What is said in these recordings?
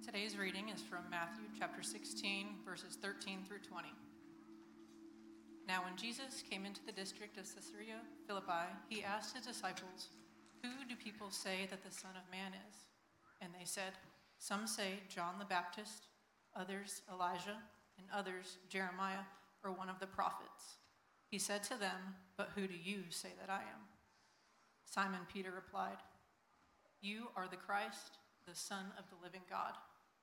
Today's reading is from Matthew chapter 16, verses 13 through 20. Now when Jesus came into the district of Caesarea Philippi, he asked his disciples, "Who do people say that the Son of Man is?" And they said, "Some say John the Baptist, others Elijah, and others Jeremiah or one of the prophets." He said to them, "But who do you say that I am?" Simon Peter replied, "You are the Christ, the Son of the living God."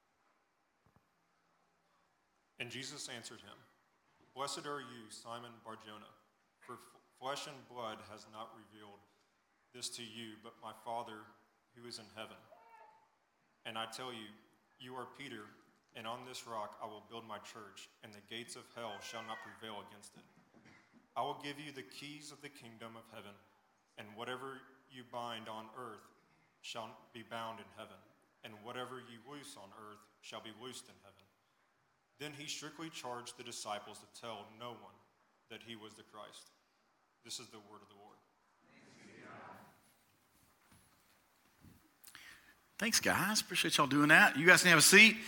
And Jesus answered him, "Blessed are you, Simon Bar-Jonah, for flesh and blood has not revealed this to you, but my Father who is in heaven. And I tell you, you are Peter, and on this rock I will build my church, and the gates of hell shall not prevail against it. I will give you the keys of the kingdom of heaven, and whatever you bind on earth shall be bound in heaven, and whatever you loose on earth shall be loosed in heaven." Then he strictly charged the disciples to tell no one that he was the Christ. This is the word of the Lord. Thanks, guys. Appreciate y'all doing that. You guys can have a seat.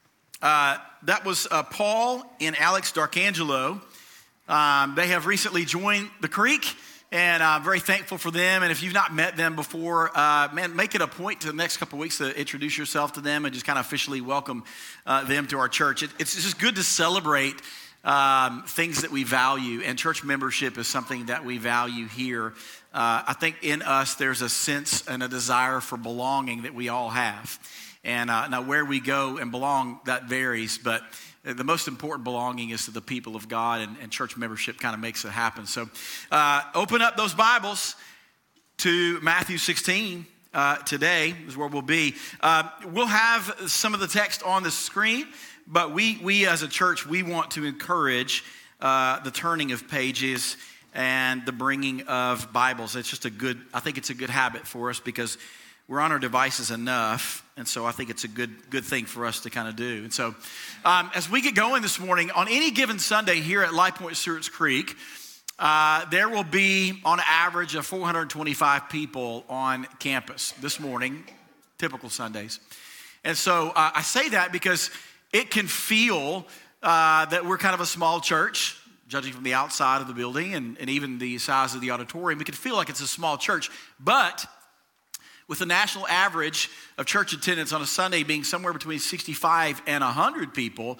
That was Paul and Alex D'Arcangelo. They have recently joined the Creek, and I'm very thankful for them. And if you've not met them before, make it a point to the next couple of weeks to introduce yourself to them and just kind of officially welcome them to our church. It's just good to celebrate things that we value, and church membership is something that we value here. I think in us there's a sense and a desire for belonging that we all have. And now where we go and belong, that varies, but the most important belonging is to the people of God, and church membership kind of makes it happen. So open up those Bibles to Matthew 16 today is where we'll be. We'll have some of the text on the screen, but we as a church, we want to encourage the turning of pages and the bringing of Bibles. It's just I think it's a good habit for us because we're on our devices enough, and so I think it's a good thing for us to kind of do. And so as we get going this morning, on any given Sunday here at Life Point Stewart's Creek, there will be on average of 425 people on campus this morning, typical Sundays. And so I say that because it can feel that we're kind of a small church, judging from the outside of the building and even the size of the auditorium. It can feel like it's a small church, but with the national average of church attendance on a Sunday being somewhere between 65 and 100 people,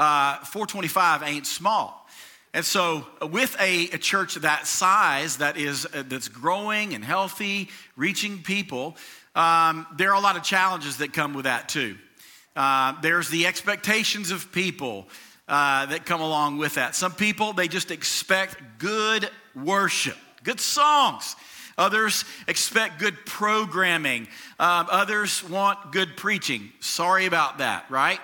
425 ain't small. And so with a church that size that's growing and healthy, reaching people, there are a lot of challenges that come with that too. There's the expectations of people that come along with that. Some people, they just expect good worship, good songs. Others expect good programming. Others want good preaching. Sorry about that, right?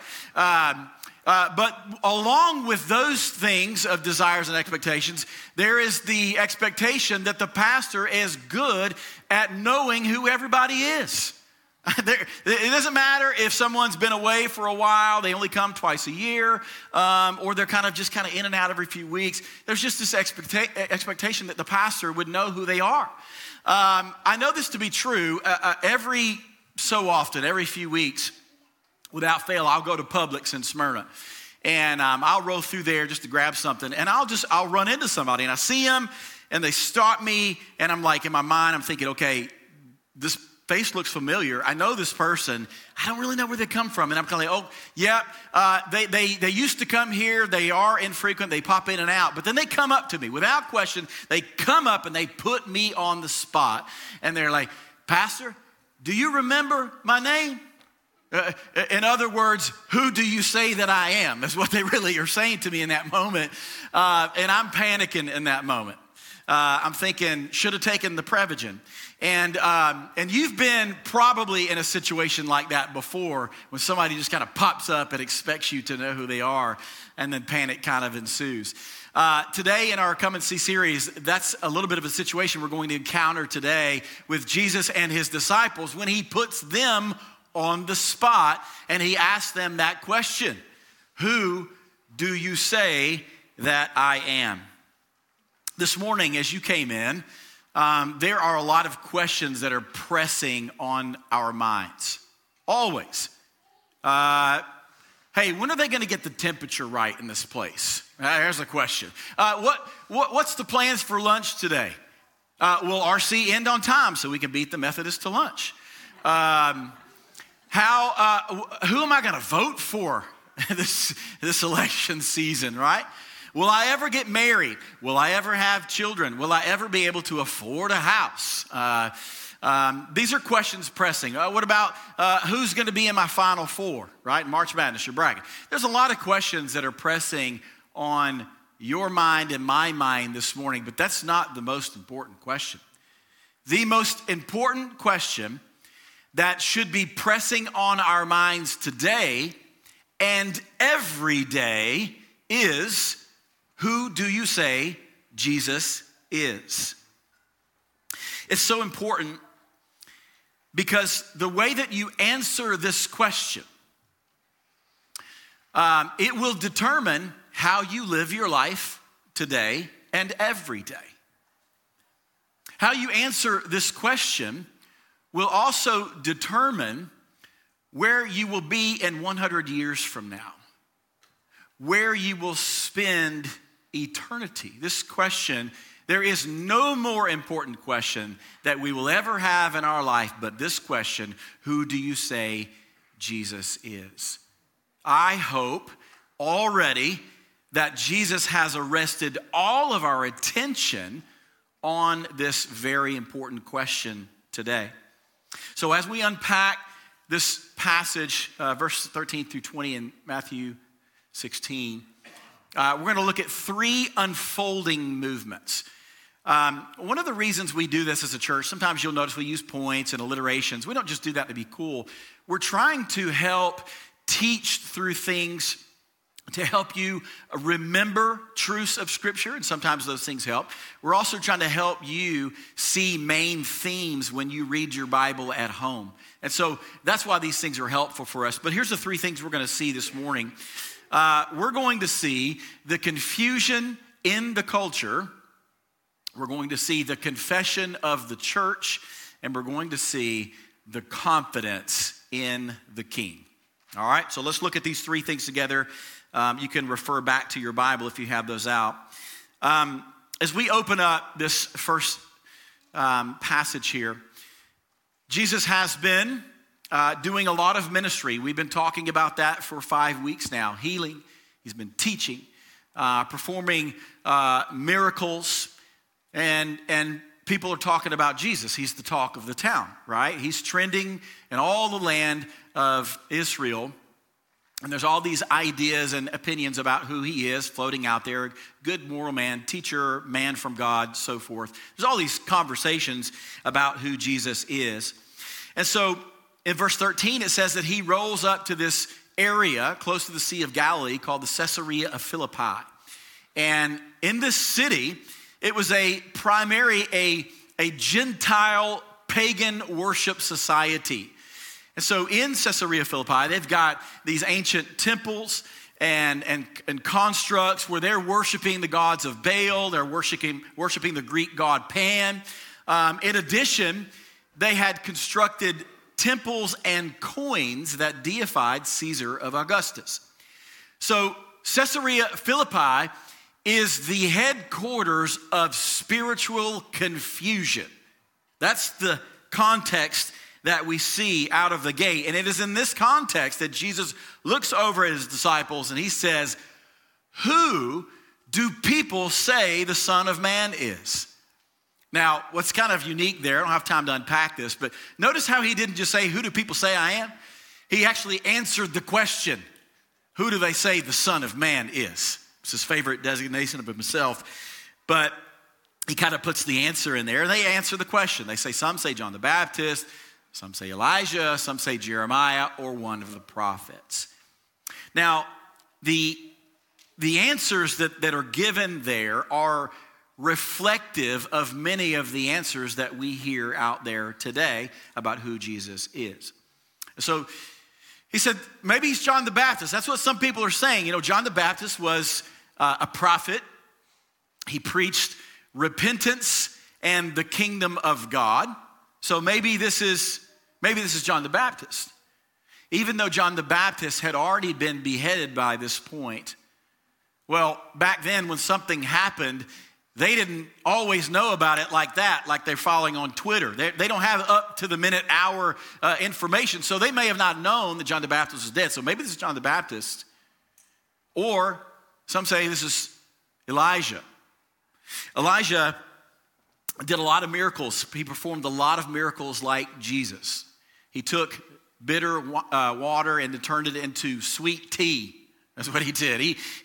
But along with those things of desires and expectations, there is the expectation that the pastor is good at knowing who everybody is. It doesn't matter if someone's been away for a while, they only come twice a year, or they're kind of in and out every few weeks. There's just this expectation that the pastor would know who they are. I know this to be true. Every so often, every few weeks, without fail, I'll go to Publix in Smyrna. And I'll roll through there just to grab something. And I'll run into somebody, and I see them, and they stop me, and I'm like, in my mind, I'm thinking, okay, this face looks familiar. I know this person. I don't really know where they come from. And I'm kind of like, oh, yeah, they used to come here. They are infrequent. They pop in and out. But then they come up to me without question. They come up and they put me on the spot. And they're like, "Pastor, do you remember my name?" In other words, who do you say that I am? That's what they really are saying to me in that moment. And I'm panicking in that moment. I'm thinking, should have taken the Prevagen. And you've been probably in a situation like that before when somebody just kind of pops up and expects you to know who they are, and then panic kind of ensues. Today in our Come and See series, that's a little bit of a situation we're going to encounter today with Jesus and his disciples when he puts them on the spot and he asks them that question: "Who do you say that I am?" This morning as you came in, there are a lot of questions that are pressing on our minds. Always. Hey, when are they going to get the temperature right in this place? Here's a question. What's the plans for lunch today? Will RC end on time so we can beat the Methodists to lunch? Who am I going to vote for this election season, right? Will I ever get married? Will I ever have children? Will I ever be able to afford a house? These are questions pressing. What about who's going to be in my Final Four, right? March Madness, you're bragging. There's a lot of questions that are pressing on your mind and my mind this morning, but that's not the most important question. The most important question that should be pressing on our minds today and every day is, who do you say Jesus is? It's so important because the way that you answer this question, it will determine how you live your life today and every day. How you answer this question will also determine where you will be in 100 years from now, where you will spend eternity. This question, there is no more important question that we will ever have in our life but this question, who do you say Jesus is? I hope already that Jesus has arrested all of our attention on this very important question today. So as we unpack this passage, verses 13 through 20 in Matthew 16, we're going to look at three unfolding movements. One of the reasons we do this as a church, sometimes you'll notice we use points and alliterations. We don't just do that to be cool. We're trying to help teach through things to help you remember truths of Scripture, and sometimes those things help. We're also trying to help you see main themes when you read your Bible at home. And so that's why these things are helpful for us. But here's the three things we're going to see this morning. We're going to see the confusion in the culture. We're going to see the confession of the church, and we're going to see the confidence in the King. All right, so let's look at these three things together. You can refer back to your Bible if you have those out. As we open up this first passage here, Jesus has been doing a lot of ministry. We've been talking about that for 5 weeks now. Healing, he's been teaching, performing miracles, and people are talking about Jesus. He's the talk of the town, right? He's trending in all the land of Israel. And there's all these ideas and opinions about who he is floating out there. Good moral man, teacher, man from God, so forth. There's all these conversations about who Jesus is. And so in verse 13, it says that he rolls up to this area close to the Sea of Galilee called the Caesarea of Philippi. And in this city, it was a Gentile pagan worship society. And so in Caesarea Philippi, they've got these ancient temples and constructs where they're worshiping the gods of Baal. They're worshiping the Greek god Pan. In addition, they had constructed temples and coins that deified Caesar of Augustus. So Caesarea Philippi is the headquarters of spiritual confusion. That's the context that we see out of the gate. And it is in this context that Jesus looks over at his disciples and he says, who do people say the Son of Man is? Now, what's kind of unique there, I don't have time to unpack this, but notice how he didn't just say, who do people say I am? He actually answered the question, who do they say the Son of Man is? It's his favorite designation of himself, but he kind of puts the answer in there. They answer the question. They say, some say John the Baptist, some say Elijah, some say Jeremiah, or one of the prophets. Now, the answers that are given there are reflective of many of the answers that we hear out there today about who Jesus is. So he said, maybe he's John the Baptist. That's what some people are saying. You know, John the Baptist was a prophet. He preached repentance and the kingdom of God. So maybe this is John the Baptist. even though John the Baptist had already been beheaded by this point. Well, back then when something happened, they didn't always know about it like that, like they're following on Twitter. They don't have up to the minute, hour information, so they may have not known that John the Baptist was dead. So maybe this is John the Baptist, or some say this is Elijah. Elijah did a lot of miracles. He performed a lot of miracles like Jesus. He took bitter water and turned it into sweet tea. That's what he did.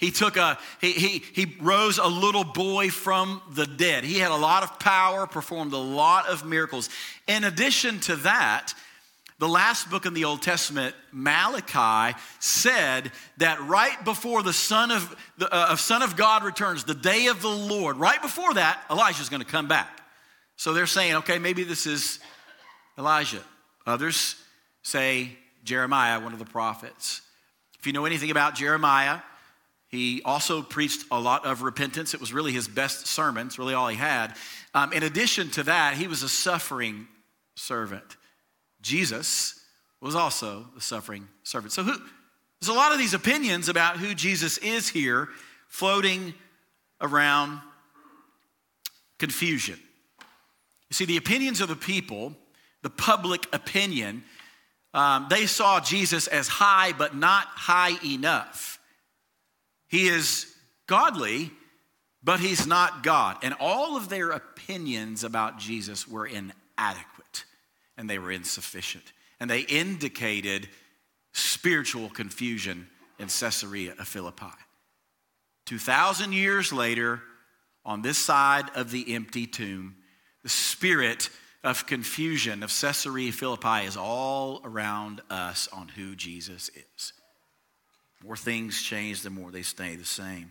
He rose a little boy from the dead. He had a lot of power, performed a lot of miracles. In addition to that, the last book in the Old Testament, Malachi, said that right before the Son of God returns, the day of the Lord, right before that, Elijah's going to come back. So they're saying, okay, maybe this is Elijah. Others say Jeremiah, one of the prophets. If you know anything about Jeremiah, he also preached a lot of repentance. It was really his best sermon. It's really all he had. In addition to that, he was a suffering servant. Jesus was also the suffering servant. So there's a lot of these opinions about who Jesus is here floating around confusion. You see, the opinions of the people, the public opinion, they saw Jesus as high, but not high enough. He is godly, but he's not God. And all of their opinions about Jesus were inadequate, and they were insufficient. And they indicated spiritual confusion in Caesarea of Philippi. 2,000 years later, on this side of the empty tomb, the spirit of confusion of Caesarea Philippi is all around us on who Jesus is. The more things change, the more they stay the same.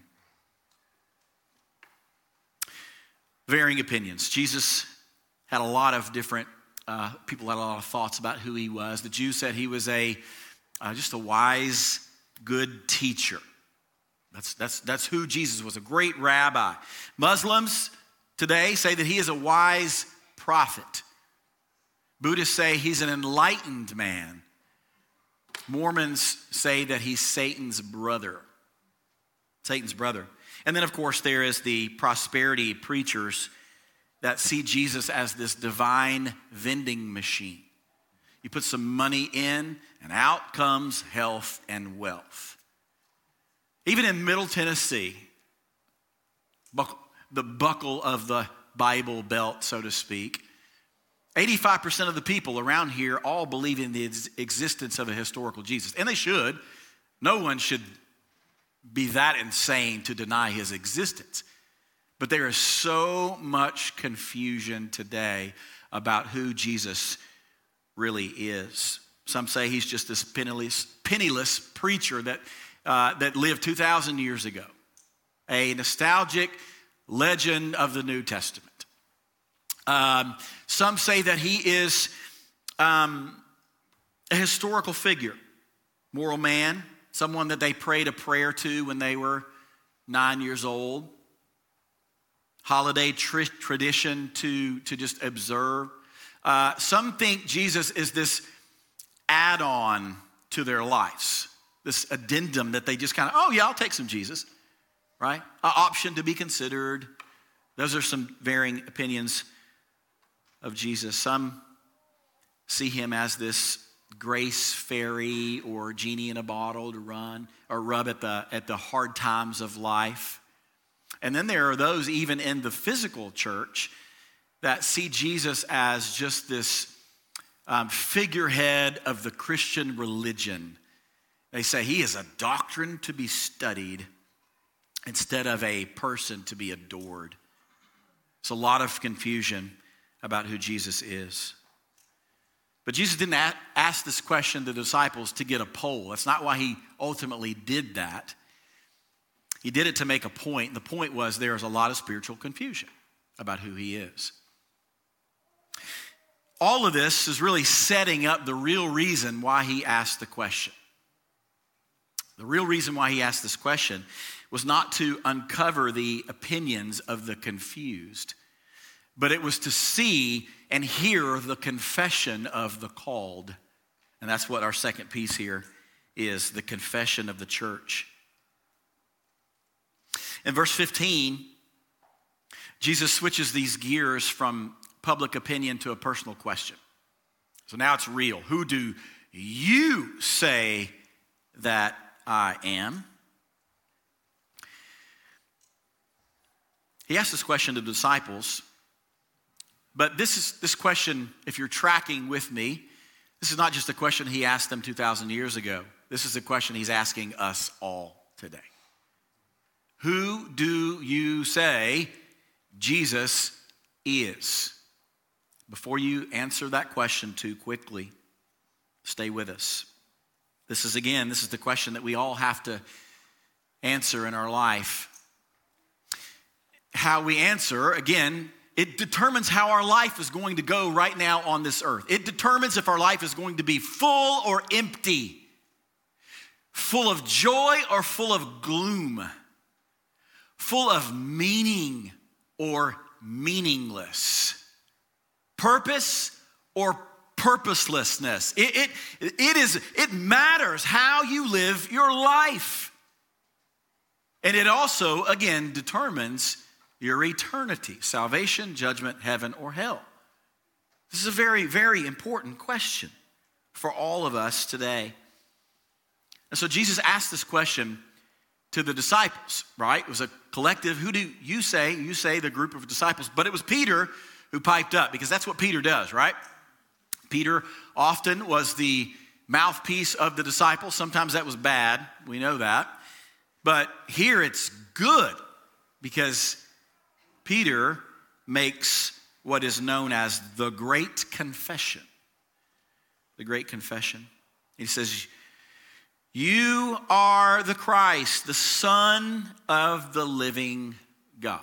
Varying opinions. Jesus had a lot of different people had a lot of thoughts about who he was. The Jews said he was just a wise, good teacher. That's who Jesus was, a great rabbi. Muslims today say that he is a wise prophet. Buddhists say he's an enlightened man. Mormons say that he's Satan's brother. Satan's brother. And then, of course, there is the prosperity preachers that see Jesus as this divine vending machine. You put some money in, and out comes health and wealth. Even in Middle Tennessee, the buckle of the Bible Belt, so to speak, 85% of the people around here all believe in the existence of a historical Jesus. And they should. No one should be that insane to deny his existence. But there is so much confusion today about who Jesus really is. Some say he's just this penniless preacher that lived 2,000 years ago. A nostalgic legend of the New Testament. Some say that he is a historical figure, moral man, someone that they prayed a prayer to when they were 9 years old. Holiday tradition to just observe. Some think Jesus is this add-on to their lives, this addendum that they just kind of, oh yeah, I'll take some Jesus, right? An option to be considered. Those are some varying opinions of Jesus. Some see him as this grace fairy or genie in a bottle to run or rub at the hard times of life. And then there are those even in the physical church that see Jesus as just this figurehead of the Christian religion. They say he is a doctrine to be studied instead of a person to be adored. It's a lot of confusion about who Jesus is. But Jesus didn't ask this question to the disciples to get a poll. That's not why he ultimately did that. He did it to make a point. The point was there is a lot of spiritual confusion about who he is. All of this is really setting up the real reason why he asked the question. The real reason why he asked this question was not to uncover the opinions of the confused, but it was to see and hear the confession of the called. And that's what our second piece here is, the confession of the church. In verse 15, Jesus switches these gears from public opinion to a personal question. So now it's real. Who do you say that I am? He asked this question to the disciples, but this question, if you're tracking with me, this is not just a question he asked them 2,000 years ago. This is a question he's asking us all today. Who do you say Jesus is? Before you answer that question too quickly, stay with us. This is the question that we all have to answer in our life. How we answer, again, it determines how our life is going to go right now on this earth. It determines if our life is going to be full or empty, full of joy or full of gloom, full of meaning or meaningless, purpose or purposelessness. It matters how you live your life. And it also, again, determines your eternity, salvation, judgment, heaven, or hell. This is a very, very important question for all of us today. And so Jesus asked this question to the disciples, right? It was a collective. Who do you say? You say the group of disciples. But it was Peter who piped up, because that's what Peter does, right? Peter often was the mouthpiece of the disciples. Sometimes that was bad. We know that. But here it's good, because Peter makes what is known as the Great Confession. The Great Confession. He says, you are the Christ, the Son of the living God.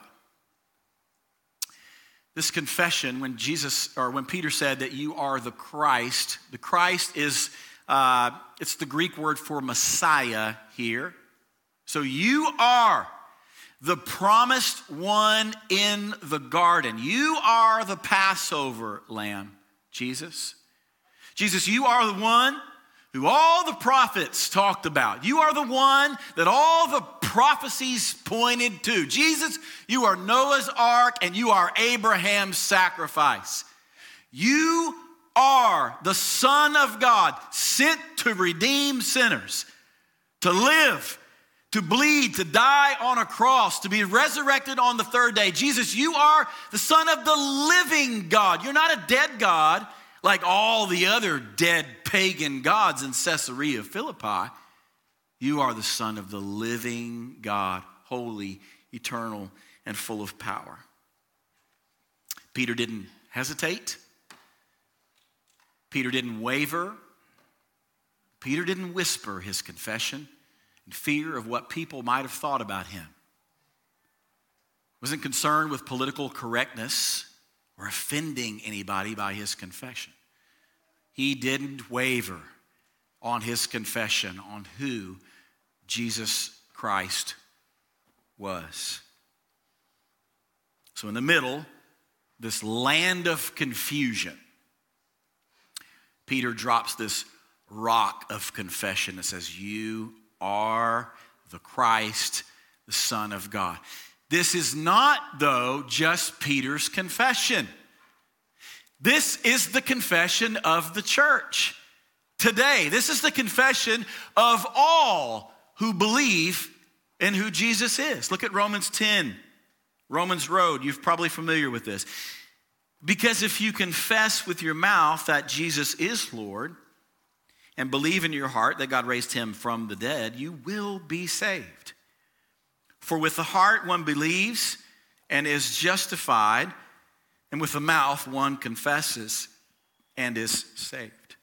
This confession, when Peter said that you are the Christ is, it's the Greek word for Messiah here. So you are the promised one in the garden. You are the Passover lamb, Jesus. Jesus, you are the one who all the prophets talked about. You are the one that all the prophecies pointed to. Jesus, you are Noah's ark and you are Abraham's sacrifice. You are the Son of God, sent to redeem sinners, to live, to bleed, to die on a cross, to be resurrected on the third day. Jesus, you are the Son of the living God. You're not a dead God like all the other dead pagan gods in Caesarea Philippi. You are the Son of the living God, holy, eternal, and full of power. Peter didn't hesitate. Peter didn't waver. Peter didn't whisper his confession in fear of what people might have thought about him. Wasn't concerned with political correctness or offending anybody by his confession. He didn't waver on his confession on who Jesus Christ was. So in the middle, this land of confusion, Peter drops this rock of confession that says, you are the Christ, the Son of God. This is not, though, just Peter's confession. This is the confession of the church today. This is the confession of all who believe in who Jesus is. Look at Romans 10, Romans Road. You're probably familiar with this. Because if you confess with your mouth that Jesus is Lord and believe in your heart that God raised him from the dead, you will be saved. For with the heart one believes and is justified, and with the mouth one confesses and is saved.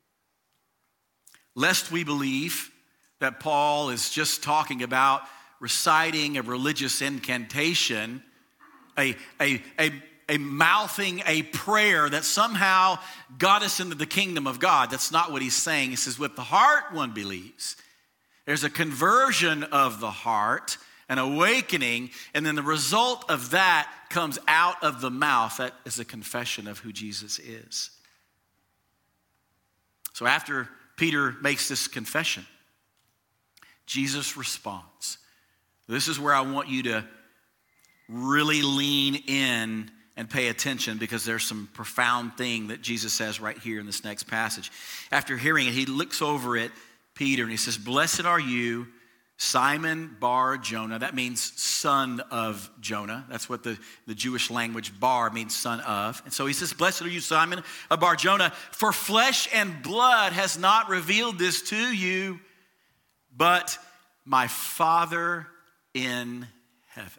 Lest we believe that Paul is just talking about reciting a religious incantation, a mouthing a prayer that somehow got us into the kingdom of God. That's not what he's saying. He says, with the heart one believes. There's a conversion of the heart, an awakening, and then the result of that comes out of the mouth. That is a confession of who Jesus is. So after Peter makes this confession, Jesus responds. This is where I want you to really lean in and pay attention, because there's some profound thing that Jesus says right here in this next passage. After hearing it, he looks over at Peter and he says, "Blessed are you, Simon Bar Jonah." That means son of Jonah. That's what the Jewish language, bar, means son of. And so he says, "Blessed are you, Simon of Bar Jonah, for flesh and blood has not revealed this to you, but my Father in heaven."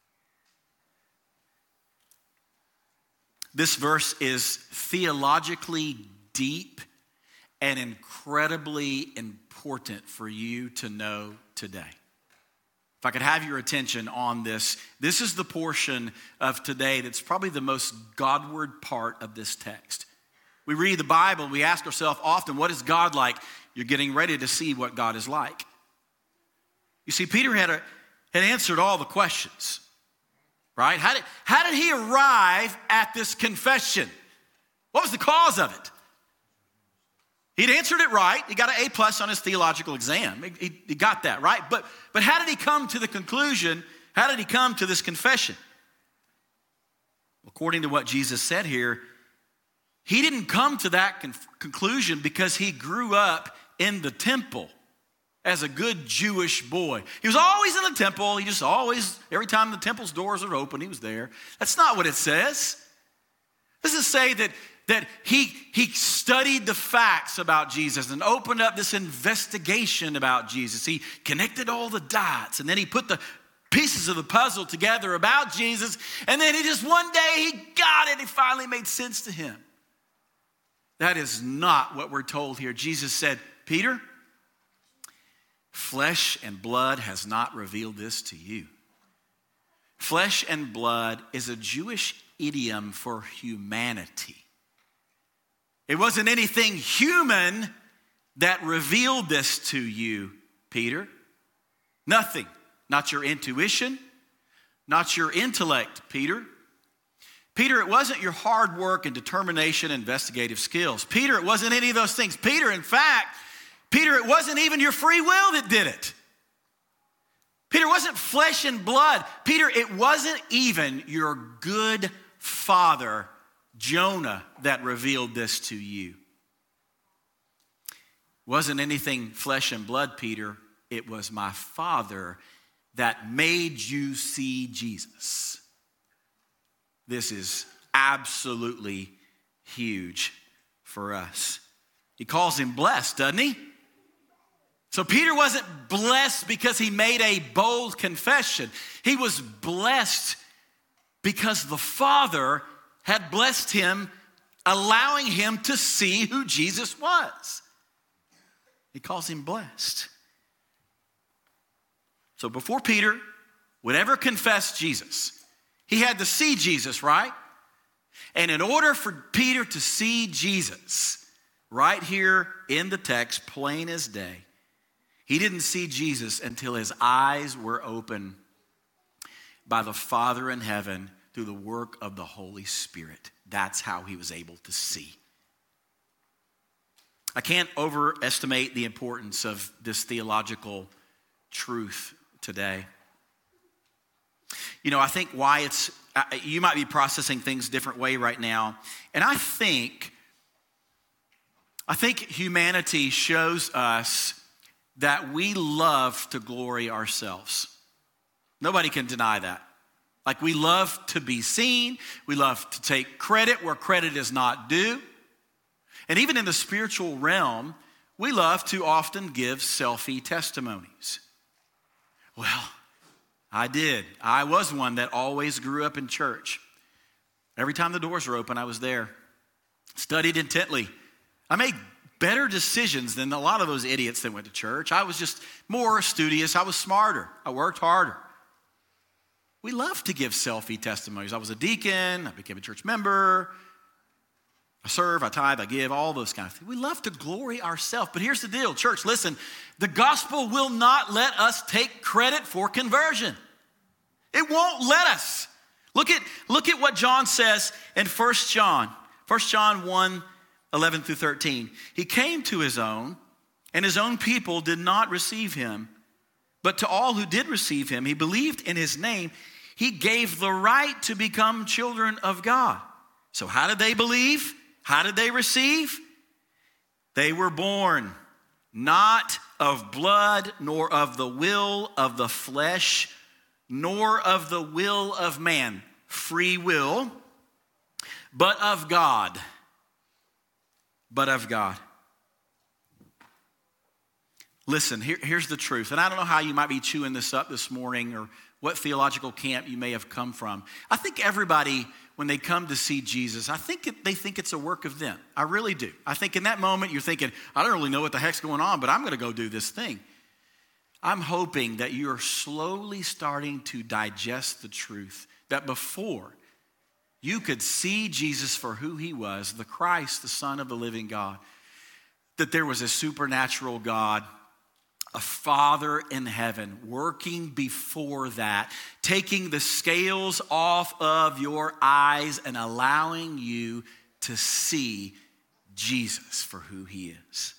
This verse is theologically deep and incredibly important for you to know today. If I could have your attention on this, this is the portion of today that's probably the most Godward part of this text. We read the Bible and we ask ourselves often, what is God like? You're getting ready to see what God is like. You see, Peter had answered all the questions, right? How did he arrive at this confession? What was the cause of it? He'd answered it right. He got an A+ on his theological exam. He got that, right? But how did he come to the conclusion? How did he come to this confession? According to what Jesus said here, he didn't come to that conclusion because he grew up in the temple as a good Jewish boy. He was always in the temple. He just always, every time the temple's doors are open, he was there. That's not what it says. It doesn't say that he studied the facts about Jesus and opened up this investigation about Jesus. He connected all the dots, and then he put the pieces of the puzzle together about Jesus, and then he just one day he got it. It finally made sense to him. That is not what we're told here. Jesus said, "Peter, flesh and blood has not revealed this to you." Flesh and blood is a Jewish idiom for humanity. It wasn't anything human that revealed this to you, Peter. Nothing. Not your intuition, not your intellect, Peter. Peter, it wasn't your hard work and determination and investigative skills. Peter, it wasn't any of those things. Peter, in fact, Peter, it wasn't even your free will that did it. Peter, it wasn't flesh and blood. Peter, it wasn't even your good father, Jonah, that revealed this to you. It wasn't anything flesh and blood, Peter. It was my Father that made you see Jesus. This is absolutely huge for us. He calls him blessed, doesn't he? So Peter wasn't blessed because he made a bold confession. He was blessed because the Father had blessed him, allowing him to see who Jesus was. He calls him blessed. So before Peter would ever confess Jesus, he had to see Jesus, right? And in order for Peter to see Jesus, right here in the text, plain as day, he didn't see Jesus until his eyes were open by the Father in heaven through the work of the Holy Spirit. That's how he was able to see. I can't overestimate the importance of this theological truth today. You know, I think why you might be processing things a different way right now. And I think humanity shows us that we love to glory ourselves. Nobody can deny that. Like, we love to be seen. We love to take credit where credit is not due. And even in the spiritual realm, we love to often give selfie testimonies. Well, I was one that always grew up in church. Every time the doors were open, I was there. Studied intently. I made better decisions than a lot of those idiots that went to church. I was just more studious. I was smarter. I worked harder. We love to give selfie testimonies. I was a deacon. I became a church member. I serve, I tithe, I give, all those kind of things. We love to glory ourselves. But here's the deal, church, listen. The gospel will not let us take credit for conversion. It won't let us. Look at what John says in 1 John. 1 John 1 11 through 13. He came to his own, and his own people did not receive him. But to all who did receive him, he believed in his name. He gave the right to become children of God. So how did they believe? How did they receive? They were born not of blood, nor of the will of the flesh, nor of the will of man, free will, but of God. But of God. Listen, here's the truth. And I don't know how you might be chewing this up this morning or what theological camp you may have come from. I think everybody, when they come to see Jesus, they think it's a work of them. I really do. I think in that moment you're thinking, I don't really know what the heck's going on, but I'm going to go do this thing. I'm hoping that you're slowly starting to digest the truth that before you could see Jesus for who he was, the Christ, the Son of the living God, that there was a supernatural God, a Father in heaven working before that, taking the scales off of your eyes and allowing you to see Jesus for who he is.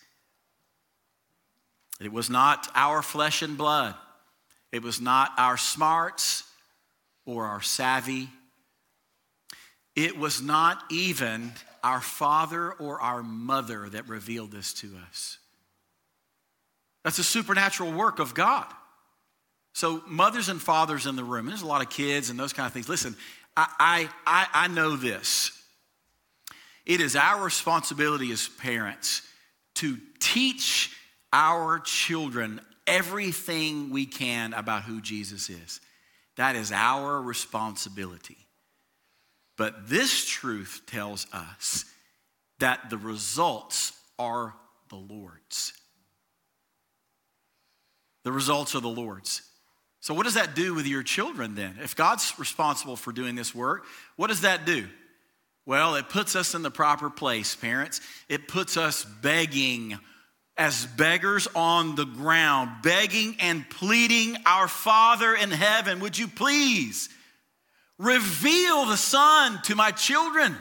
It was not our flesh and blood. It was not our smarts or our savvy. It was not even our father or our mother that revealed this to us. That's a supernatural work of God. So mothers and fathers in the room, there's a lot of kids and those kind of things. Listen, I know this. It is our responsibility as parents to teach our children everything we can about who Jesus is. That is our responsibility. But this truth tells us that the results are the Lord's. The results are the Lord's. So what does that do with your children then? If God's responsible for doing this work, what does that do? Well, it puts us in the proper place, parents. It puts us begging as beggars on the ground, begging and pleading, our Father in heaven, would you please reveal the Son to my children?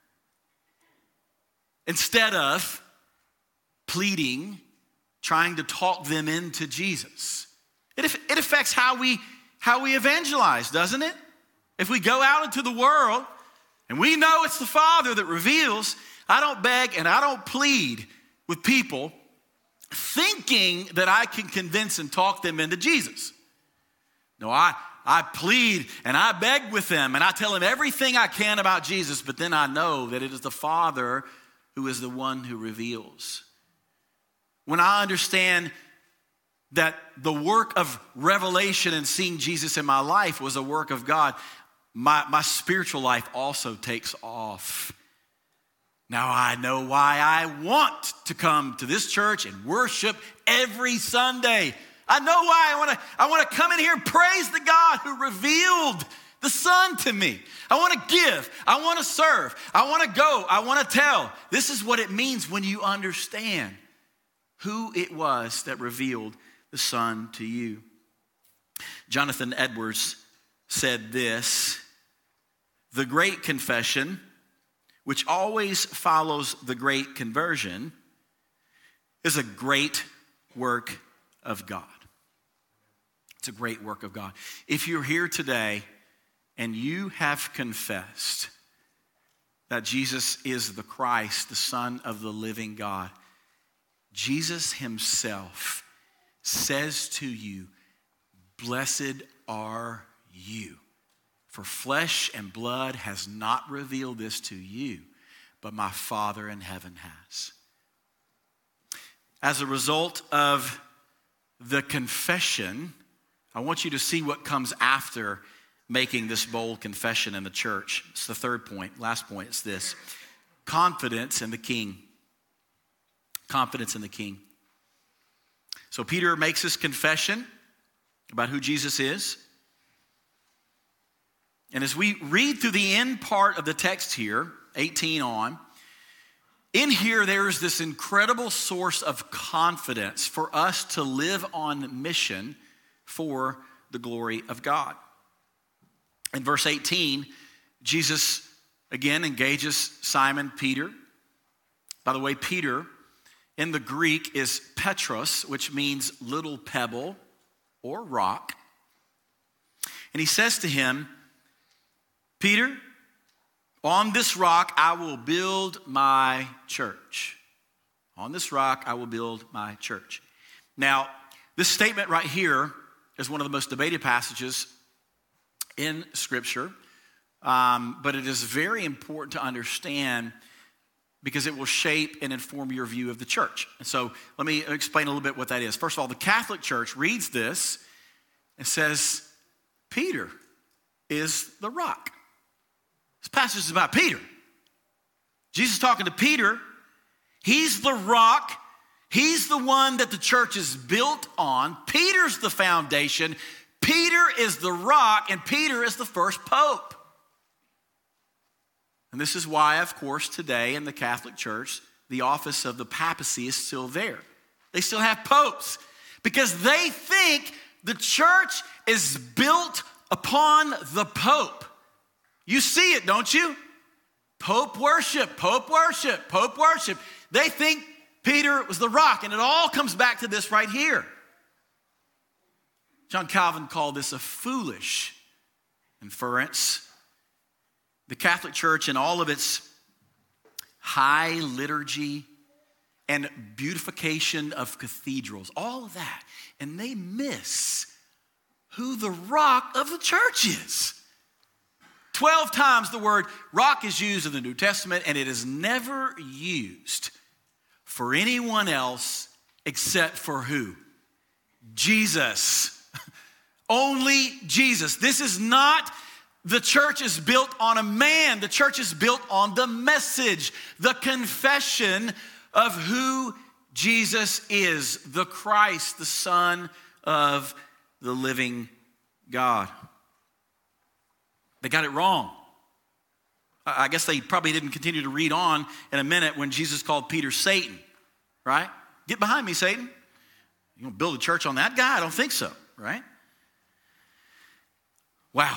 Instead of pleading, trying to talk them into Jesus. It affects how we evangelize, doesn't it? If we go out into the world and we know it's the Father that reveals, I don't beg and I don't plead with people thinking that I can convince and talk them into Jesus. No, I plead and I beg with them and I tell them everything I can about Jesus, but then I know that it is the Father who is the one who reveals. When I understand that the work of revelation and seeing Jesus in my life was a work of God, my spiritual life also takes off. Now I know why I want to come to this church and worship every Sunday. I know why I want to come in here and praise the God who revealed the Son to me. I want to give. I want to serve. I want to go. I want to tell. This is what it means when you understand who it was that revealed the Son to you. Jonathan Edwards said this: the great confession, which always follows the great conversion, is a great work of God. It's a great work of God. If you're here today and you have confessed that Jesus is the Christ, the Son of the living God, Jesus himself says to you, blessed are you. For flesh and blood has not revealed this to you, but my Father in heaven has. As a result of the confession, I want you to see what comes after making this bold confession in the church. It's the third point. Last point is this: confidence in the King. Confidence in the King. So Peter makes this confession about who Jesus is. And as we read through the end part of the text here, 18 on, in here there is this incredible source of confidence for us to live on mission for the glory of God. In verse 18, Jesus again engages Simon Peter By the way, Peter in the Greek is Petros, which means little pebble or rock. And he says to him, Peter, on this rock I will build my church. On this rock I will build my church. Now, this statement right here is one of the most debated passages in Scripture, but it is very important to understand because it will shape and inform your view of the church. And so let me explain a little bit what that is. First of all, the Catholic Church reads this and says, Peter is the rock. This passage is about Peter. Jesus is talking to Peter. He's the rock. He's the one that the church is built on. Peter's the foundation. Peter is the rock, and Peter is the first pope. And this is why, of course, today in the Catholic Church, the office of the papacy is still there. They still have popes because they think the church is built upon the pope. You see it, don't you? Pope worship, pope worship, pope worship. They think Peter was the rock, and it all comes back to this right here. John Calvin called this a foolish inference. The Catholic Church in all of its high liturgy and beautification of cathedrals, all of that, and they miss who the rock of the church is. 12 times the word rock is used in the New Testament, and it is never used for anyone else except for who? Jesus. Only Jesus. This is not the church is built on a man. The church is built on the message, the confession of who Jesus is, the Christ, the Son of the living God. They got it wrong. I guess they probably didn't continue to read on in a minute when Jesus called Peter Satan, right? Get behind me, Satan. You gonna build a church on that guy? I don't think so, right? Wow.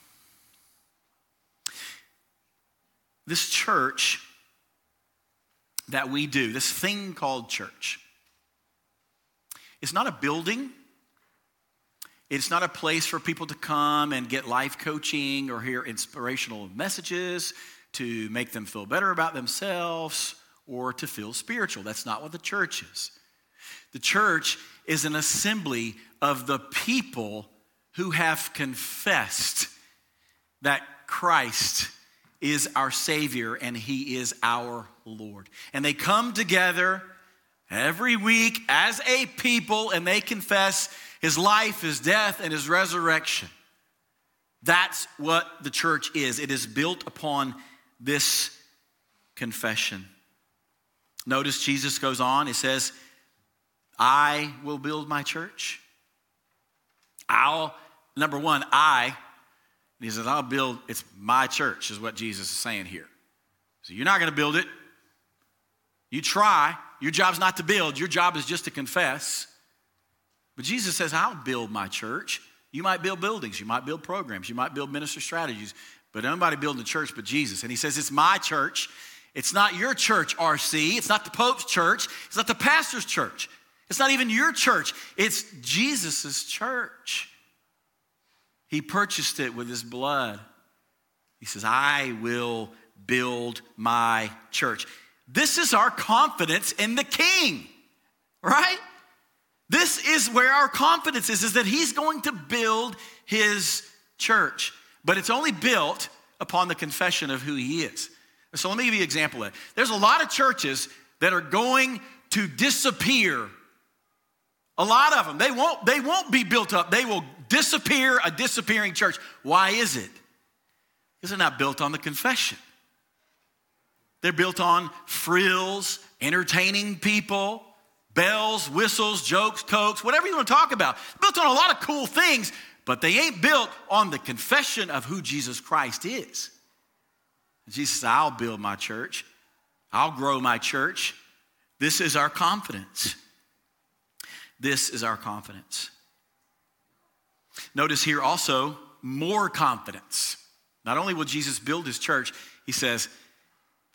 This church that we do, this thing called church, it's not a building. It's not a place for people to come and get life coaching or hear inspirational messages to make them feel better about themselves or to feel spiritual. That's not what the church is. The church is an assembly of the people who have confessed that Christ is our Savior and He is our Lord. And they come together every week as a people and they confess His life, His death, and His resurrection. That's what the church is. It is built upon this confession. Notice Jesus goes on. He says, I will build my church. Number one, he says, I'll build, it's my church is what Jesus is saying here. So you're not going to build it. You try. Your job's not to build. Your job is just to confess. But Jesus says, I'll build my church. You might build buildings. You might build programs. You might build ministry strategies. But nobody building the church but Jesus. And He says, it's my church. It's not your church, RC. It's not the Pope's church. It's not the pastor's church. It's not even your church. It's Jesus' church. He purchased it with His blood. He says, I will build my church. This is our confidence in the King, right? This is where our confidence is that He's going to build His church. But it's only built upon the confession of who He is. So let me give you an example of that. There's a lot of churches that are going to disappear. A lot of them. They won't be built up. They will disappear, a disappearing church. Why is it? Because they're not built on the confession. They're built on frills, entertaining people, bells, whistles, jokes, cokes, whatever you want to talk about. Built on a lot of cool things, but they ain't built on the confession of who Jesus Christ is. Jesus said, I'll build my church. I'll grow my church. This is our confidence. This is our confidence. Notice here also more confidence. Not only will Jesus build His church, He says,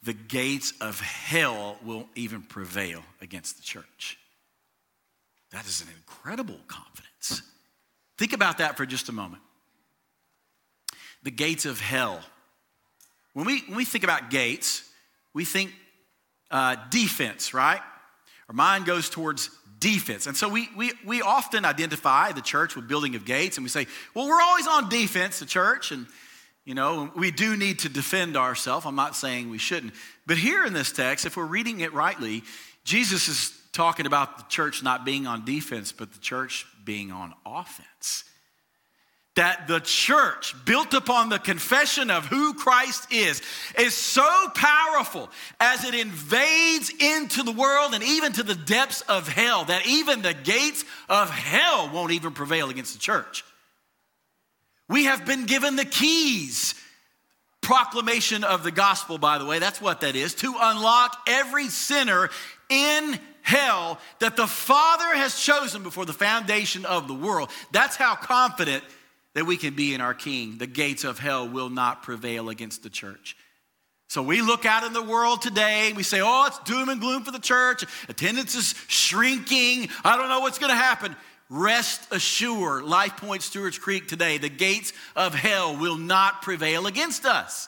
the gates of hell won't even prevail against the church. That is an incredible confidence. Think about that for just a moment. The gates of hell. When we think about gates, we think defense, right? Our mind goes towards defense. And so we often identify the church with building of gates, and we say, well, we're always on defense, the church, and we do need to defend ourselves. I'm not saying we shouldn't. But here in this text, if we're reading it rightly, Jesus is talking about the church not being on defense, but the church being on offense. That the church, built upon the confession of who Christ is so powerful as it invades into the world and even to the depths of hell, that even the gates of hell won't even prevail against the church. We have been given the keys. Proclamation of the gospel, by the way, that's what that is, to unlock every sinner in hell that the Father has chosen before the foundation of the world. That's how confident that we can be in our King. The gates of hell will not prevail against the church. So we look out in the world today and we say, oh, it's doom and gloom for the church. Attendance is shrinking. I don't know what's going to happen. Rest assured, Life Point Stewart's Creek today, the gates of hell will not prevail against us.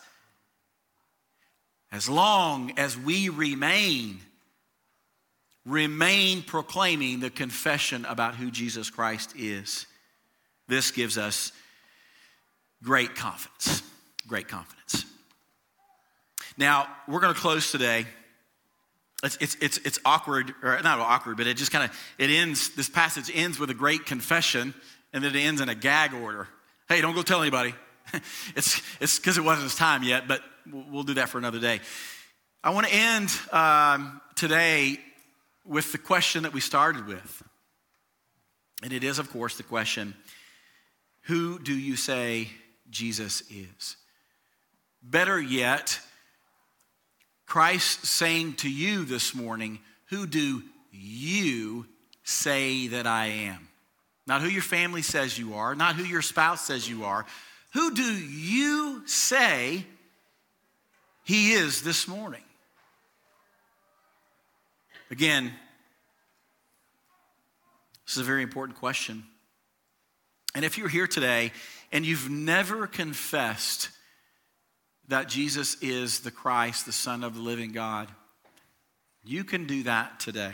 As long as we remain proclaiming the confession about who Jesus Christ is. This gives us great confidence. Great confidence. Now, we're going to close today. It's awkward, or not awkward, but it just it ends, this passage ends with a great confession, and then it ends in a gag order. Hey, don't go tell anybody. It's because it wasn't his time yet, but we'll do that for another day. I want to end today with the question that we started with. And it is, of course, the question, who do you say Jesus is? Better yet, Christ saying to you this morning, who do you say that I am? Not who your family says you are, not who your spouse says you are. Who do you say he is this morning? Again, this is a very important question. And if you're here today and you've never confessed that Jesus is the Christ, the Son of the living God, you can do that today.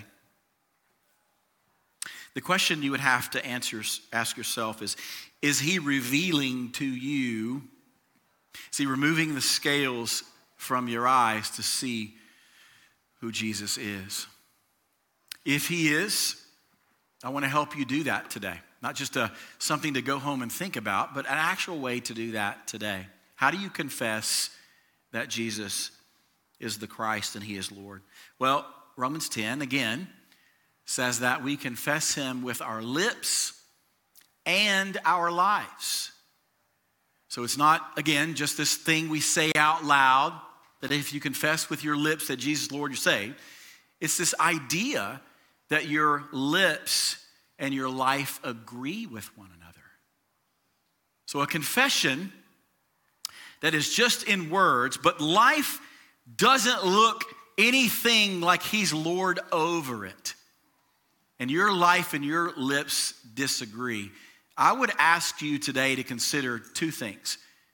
The question you would have to ask yourself is he revealing to you, is he removing the scales from your eyes to see who Jesus is? If he is, I want to help you do that today. Not just something to go home and think about, but an actual way to do that today. How do you confess that Jesus is the Christ and he is Lord? Well, Romans 10, again, says that we confess him with our lips and our lives. So it's not, again, just this thing we say out loud, that if you confess with your lips that Jesus is Lord, you're saved. It's this idea that your lips and your life agree with one another. So a confession that is just in words, but life doesn't look anything like he's Lord over it. And your life and your lips disagree. I would ask you today to consider two things.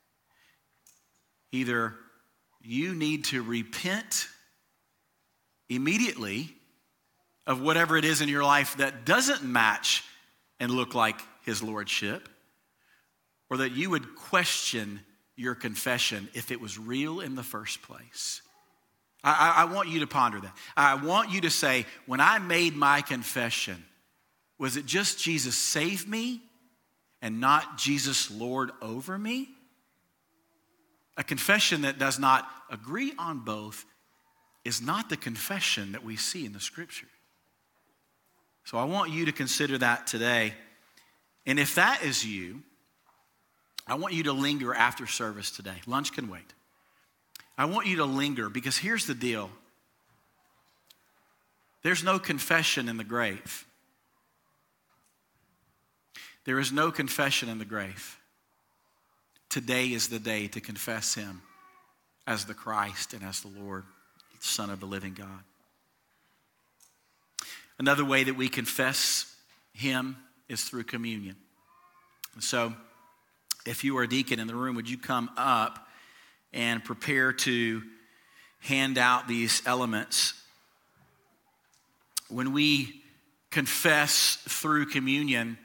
Either you need to repent immediately of whatever it is in your life that doesn't match and look like his lordship, or that you would question your confession if it was real in the first place. I want you to ponder that. I want you to say, when I made my confession, was it just Jesus saved me and not Jesus Lord over me? A confession that does not agree on both is not the confession that we see in the scripture. So I want you to consider that today. And if that is you, I want you to linger after service today. Lunch can wait. I want you to linger because here's the deal. There's no confession in the grave. There is no confession in the grave. Today is the day to confess him as the Christ and as the Lord. Son of the living God. Another way that we confess him is through communion. So if you are a deacon in the room, would you come up and prepare to hand out these elements? When we confess through communion,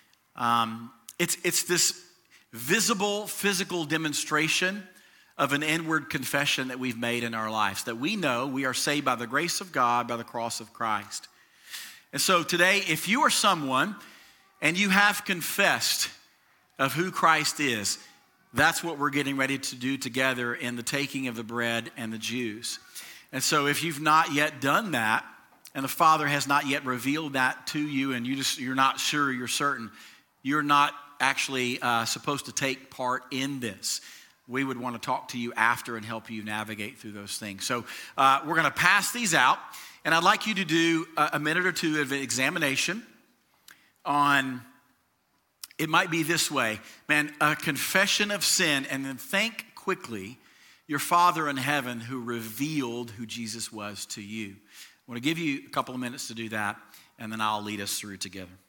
it's this visible, physical demonstration of an inward confession that we've made in our lives, that we know we are saved by the grace of God, by the cross of Christ. And so today, if you are someone and you have confessed of who Christ is, that's what we're getting ready to do together in the taking of the bread and the juice. And so if you've not yet done that, and the Father has not yet revealed that to you, and you're not sure, you're certain, you're not actually supposed to take part in this, we would want to talk to you after and help you navigate through those things. So we're going to pass these out, and I'd like you to do a minute or two of an examination on, it might be this way, man, a confession of sin, and then think quickly your Father in heaven who revealed who Jesus was to you. I want to give you a couple of minutes to do that, and then I'll lead us through together.